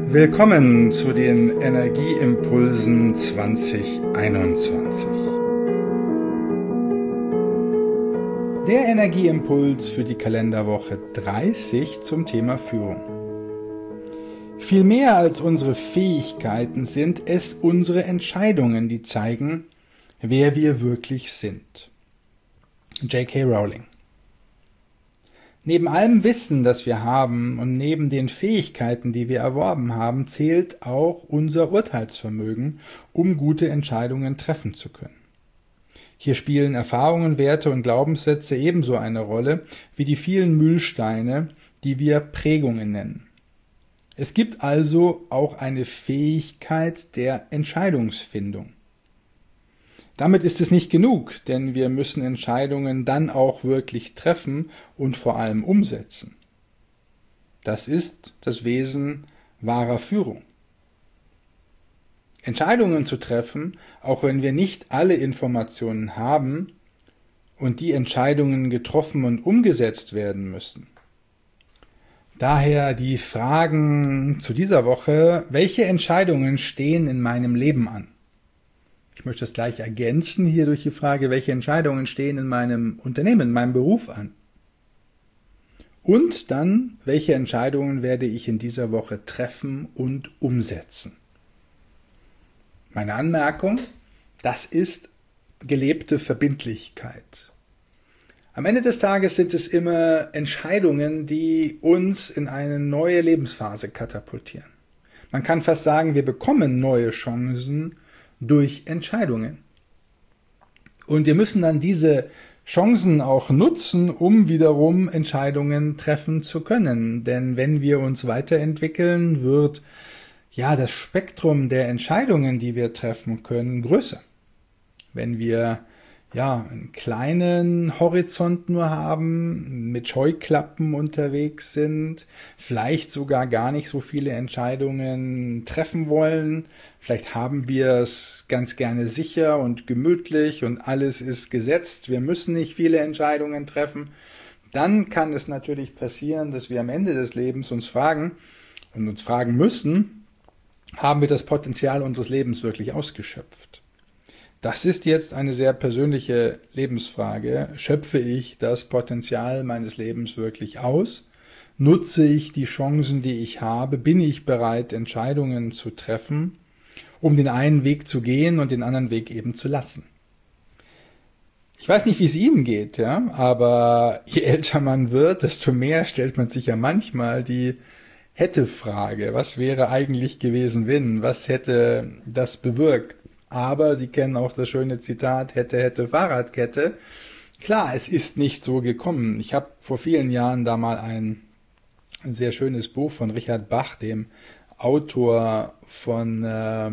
Willkommen zu den Energieimpulsen 2021. Der Energieimpuls für die Kalenderwoche 30 zum Thema Führung. Viel mehr als unsere Fähigkeiten sind es unsere Entscheidungen, die zeigen, wer wir wirklich sind. J.K. Rowling. Neben allem Wissen, das wir haben und neben den Fähigkeiten, die wir erworben haben, zählt auch unser Urteilsvermögen, um gute Entscheidungen treffen zu können. Hier spielen Erfahrungen, Werte und Glaubenssätze ebenso eine Rolle wie die vielen Mühlsteine, die wir Prägungen nennen. Es gibt also auch eine Fähigkeit der Entscheidungsfindung. Damit ist es nicht genug, denn wir müssen Entscheidungen dann auch wirklich treffen und vor allem umsetzen. Das ist das Wesen wahrer Führung. Entscheidungen zu treffen, auch wenn wir nicht alle Informationen haben und die Entscheidungen getroffen und umgesetzt werden müssen. Daher die Fragen zu dieser Woche: Welche Entscheidungen stehen in meinem Leben an? Ich möchte das gleich ergänzen hier durch die Frage, welche Entscheidungen stehen in meinem Unternehmen, in meinem Beruf an? Und dann, welche Entscheidungen werde ich in dieser Woche treffen und umsetzen? Meine Anmerkung: Das ist gelebte Verbindlichkeit. Am Ende des Tages sind es immer Entscheidungen, die uns in eine neue Lebensphase katapultieren. Man kann fast sagen, wir bekommen neue Chancen durch Entscheidungen. Und wir müssen dann diese Chancen auch nutzen, um wiederum Entscheidungen treffen zu können. Denn wenn wir uns weiterentwickeln, wird das Spektrum der Entscheidungen, die wir treffen können, größer. Wenn wir einen kleinen Horizont nur haben, mit Scheuklappen unterwegs sind, vielleicht sogar gar nicht so viele Entscheidungen treffen wollen, vielleicht haben wir es ganz gerne sicher und gemütlich und alles ist gesetzt, wir müssen nicht viele Entscheidungen treffen, dann kann es natürlich passieren, dass wir am Ende des Lebens uns fragen müssen, haben wir das Potenzial unseres Lebens wirklich ausgeschöpft? Das ist jetzt eine sehr persönliche Lebensfrage. Schöpfe ich das Potenzial meines Lebens wirklich aus? Nutze ich die Chancen, die ich habe? Bin ich bereit, Entscheidungen zu treffen, um den einen Weg zu gehen und den anderen Weg eben zu lassen? Ich weiß nicht, wie es Ihnen geht, aber je älter man wird, desto mehr stellt man sich ja manchmal die Hätte-Frage. Was wäre eigentlich gewesen, wenn? Was hätte das bewirkt? Aber Sie kennen auch das schöne Zitat, hätte, Fahrradkette. Klar, es ist nicht so gekommen. Ich habe vor vielen Jahren da mal ein sehr schönes Buch von Richard Bach, dem Autor von der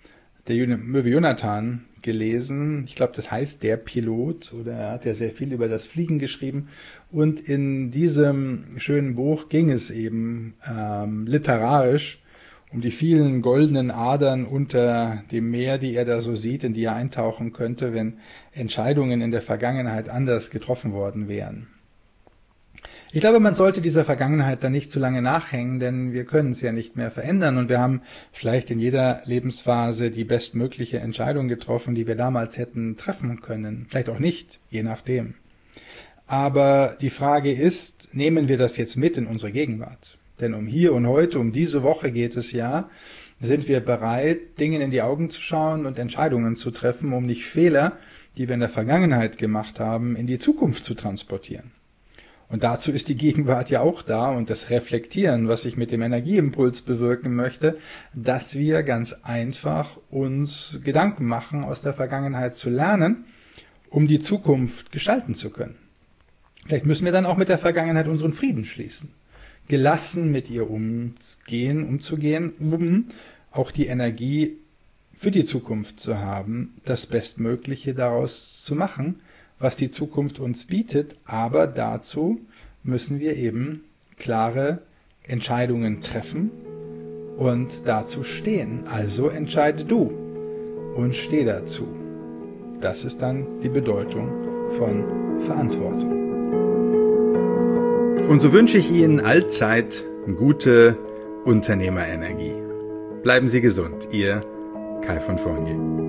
Möwe Jonathan, gelesen. Ich glaube, das heißt Der Pilot, oder er hat ja sehr viel über das Fliegen geschrieben. Und in diesem schönen Buch ging es eben literarisch um die vielen goldenen Adern unter dem Meer, die er da so sieht, in die er eintauchen könnte, wenn Entscheidungen in der Vergangenheit anders getroffen worden wären. Ich glaube, man sollte dieser Vergangenheit dann nicht zu lange nachhängen, denn wir können es ja nicht mehr verändern und wir haben vielleicht in jeder Lebensphase die bestmögliche Entscheidung getroffen, die wir damals hätten treffen können. Vielleicht auch nicht, je nachdem. Aber die Frage ist, nehmen wir das jetzt mit in unsere Gegenwart? Denn um hier und heute, um diese Woche geht es ja, sind wir bereit, Dingen in die Augen zu schauen und Entscheidungen zu treffen, um nicht Fehler, die wir in der Vergangenheit gemacht haben, in die Zukunft zu transportieren. Und dazu ist die Gegenwart ja auch da und das Reflektieren, was ich mit dem Energieimpuls bewirken möchte, dass wir ganz einfach uns Gedanken machen, aus der Vergangenheit zu lernen, um die Zukunft gestalten zu können. Vielleicht müssen wir dann auch mit der Vergangenheit unseren Frieden schließen. Gelassen mit ihr umzugehen, um auch die Energie für die Zukunft zu haben, das Bestmögliche daraus zu machen, was die Zukunft uns bietet, aber dazu müssen wir eben klare Entscheidungen treffen und dazu stehen. Also entscheide du und steh dazu. Das ist dann die Bedeutung von Verantwortung. Und so wünsche ich Ihnen allzeit gute Unternehmerenergie. Bleiben Sie gesund, Ihr Kai von Fournier.